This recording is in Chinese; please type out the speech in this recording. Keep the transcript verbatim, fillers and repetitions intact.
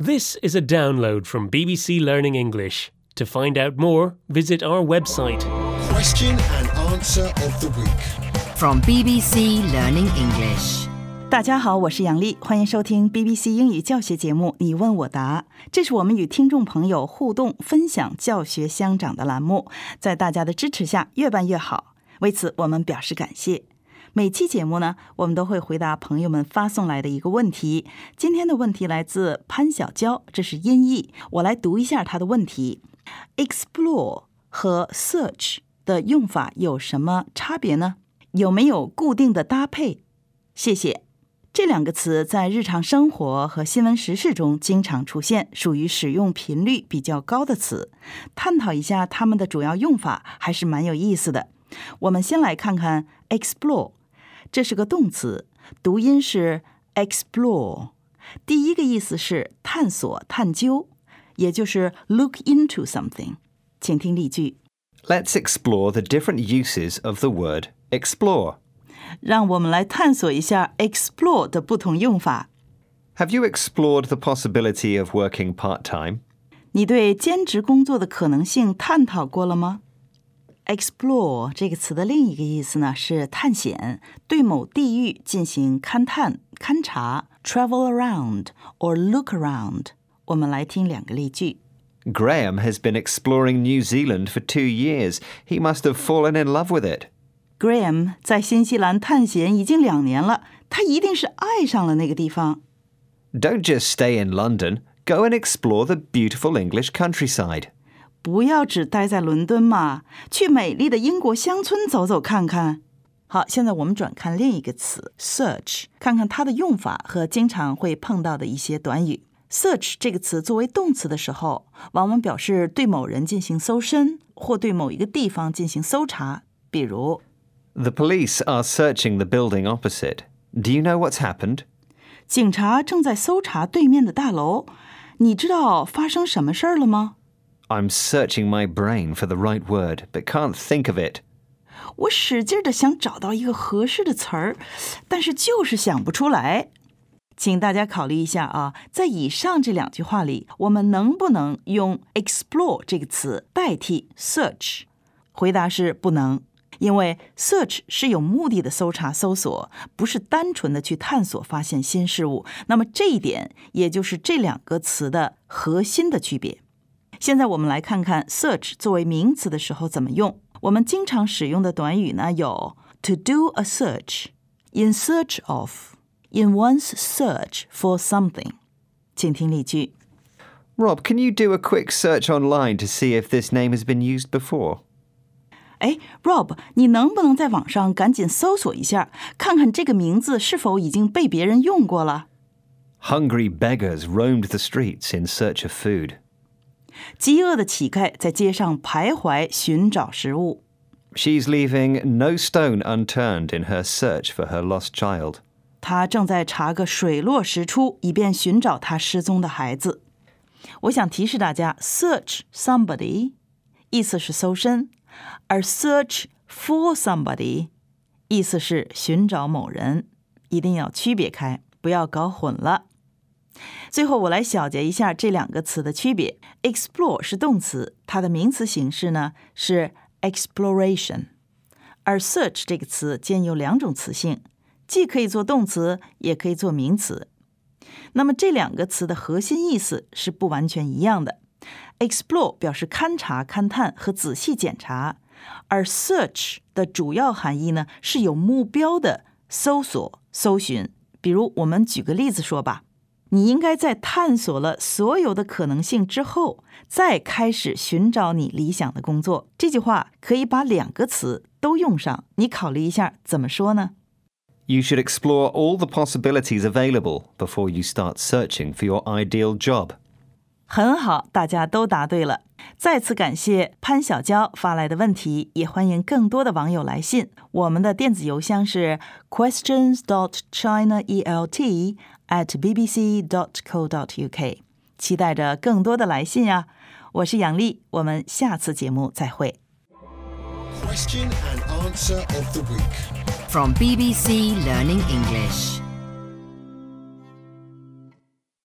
This is a download from B B C Learning English. To find out more, visit our website. Question and answer of the week. From B B C Learning English. 大家好，我是杨丽，欢迎收听 B B C 英语教学节目你问我答。这是我们与听众朋友互动分享教学相长的栏目，在大家的支持下越办越好，为此我们表示感谢。每期节目呢，我们都会回答朋友们发送来的一个问题。今天的问题来自潘小娇，这是音译，我来读一下他的问题。 Explore 和 search 的用法有什么差别呢？有没有固定的搭配？谢谢。这两个词在日常生活和新闻时事中经常出现，属于使用频率比较高的词。探讨一下它们的主要用法还是蛮有意思的。我们先来看看 explore， 这是个动词，读音是 explore。 第一个意思是探索、探究，也就是 look into something。 请听例句。 Let's explore the different uses of the word explore. 让我们来探索一下 explore 的不同用法。 Have you explored the possibility of working part-time? 你对兼职工作的可能性探讨过了吗？ Explore 这个词的另一个意思呢是探险，对某地域进行勘探、勘察 travel around or look around。 我们来听两个例句。 Graham has been exploring New Zealand for two years. He must have fallen in love with it. Graham 在新西兰探险已经两年了，他一定是爱上了那个地方。 Don't just stay in London. Go and explore the beautiful English countryside. 不要只待在伦敦嘛，去美丽的英国乡村走走看看。好，现在我们转看另一个词 search， 看看它的用法和经常会碰到的一些短语。 search 这个词作为动词的时候，往往表示对某人进行搜身，或对某一个地方进行搜查。比如 The police are searching the building opposite. Do you know what's happened? 警察正在搜查对面的大楼，你知道发生什么事儿了吗？ I'm searching my brain for the right word, but can't think of it. 我使劲的想找到一个合适的词儿，但是就是想不出来。请大家考虑一下啊，在以上这两句话里，我们能不能用 explore 这个词代替 search？ 回答是不能，因为 search 是有目的的搜查搜索，不是单纯的去探索发现新事物。那么这一点也就是这两个词的核心的区别。现在我们来看看 search 作为名词的时候怎么用。我们经常使用的短语呢有 to do a search, in search of, in one's search for something。 请听例句。 Rob, can you do a quick search online to see if this name has been used before? 哎 Rob， 你能不能在网上赶紧搜索一下，看看这个名字是否已经被别人用过了？ Hungry beggars roamed the streets in search of food. 饥饿的乞丐在街上徘徊寻找食物。 She's leaving no stone unturned in her search for her lost child. 她正在查个水落石出，以便寻找她失踪的孩子。我想提示大家 search somebody 意思是搜身，而 search for somebody 意思是寻找某人，一定要区别开，不要搞混了。最后我来小结一下这两个词的区别。 Explore 是动词，它的名词形式呢是 exploration， 而 search 这个词兼有两种词性，既可以做动词也可以做名词。那么这两个词的核心意思是不完全一样的。 Explore 表示勘察、勘探和仔细检查，而 search 的主要含义呢是有目标的搜索、搜寻。比如我们举个例子说吧，你应该在探索了所有的可能性之后，再开始寻找你理想的工作。这句话可以把两个词都用上，你考虑一下怎么说呢？ You should explore all the possibilities available before you start searching for your ideal job. 很好，大家都答对了。再次感谢潘小娇发来的问题，也欢迎更多的网友来信。我们的电子邮箱是 questions dot china elt at b b c dot co dot u k， 期待着更多的来信啊！我是杨丽，我们下次节目再会。 Question and answer of the week. From B B C Learning English.